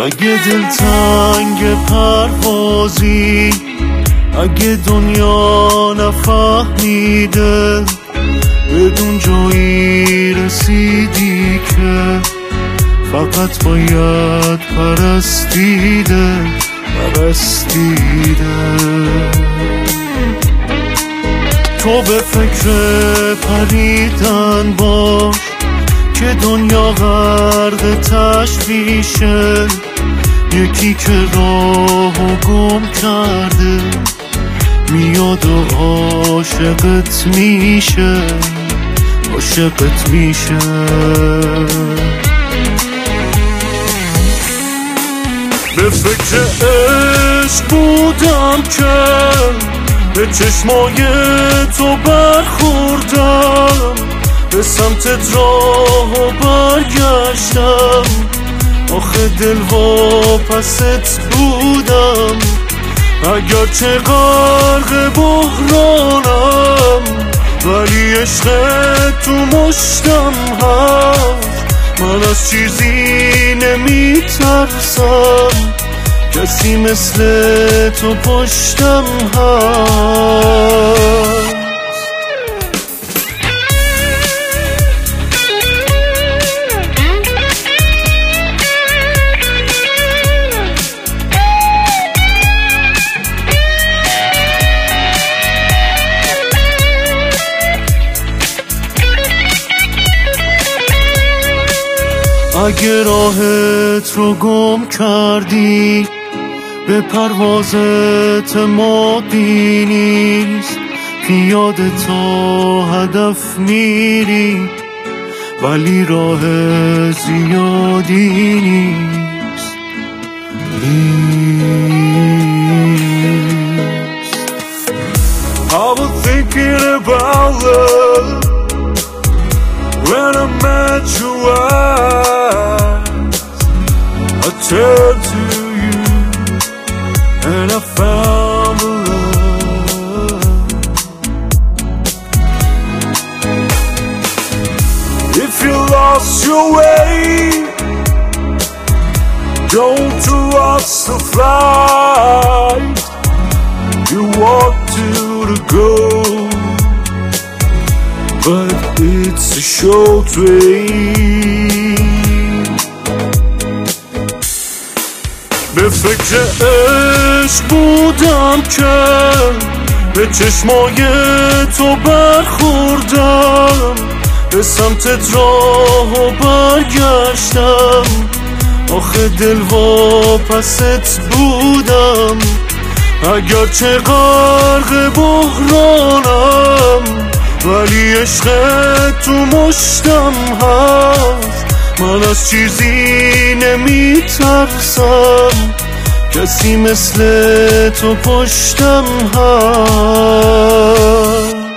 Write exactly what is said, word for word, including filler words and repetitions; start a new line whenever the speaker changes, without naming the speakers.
اگه دلتنگ پروازی، اگه دنیا نفهمیده، بدون جایی رسیدی که فقط باید پرستیده پرستیده. تو به فکر پریدن باش که دنیا غرق تشویشه، یکی که راهو گم کرده میاد و عاشقت میشه عاشقت میشه. به فکر عشق بودم که به چشمای تو برخوردم، به سمتت راهو برگشتم، آخه دل واپست بودم. اگرچه غرق بحرانم ولی عشق تو مشتم هست. من از چیزی نمیترسم، کسی مثل تو پشتم هست. اگه راهت رو گم کردی، به پروازت مادی نیست، پیاد تا هدف میری ولی راه زیادی نیست نیست. I was thinking about love when I met you. I turned to you and I found the love. If you lost your way, don't rush the flight. You walk to the goal, but it's a short way. به فکر عشق بودم که به چشمای تو برخوردم، به سمتت راهو برگشتم، آخه دل واپست بودم. اگرچه غرق بحرانم ولی عشق تو مشتم هست. من از چیزی نمیترسم، کسی مثل تو پشتم هست.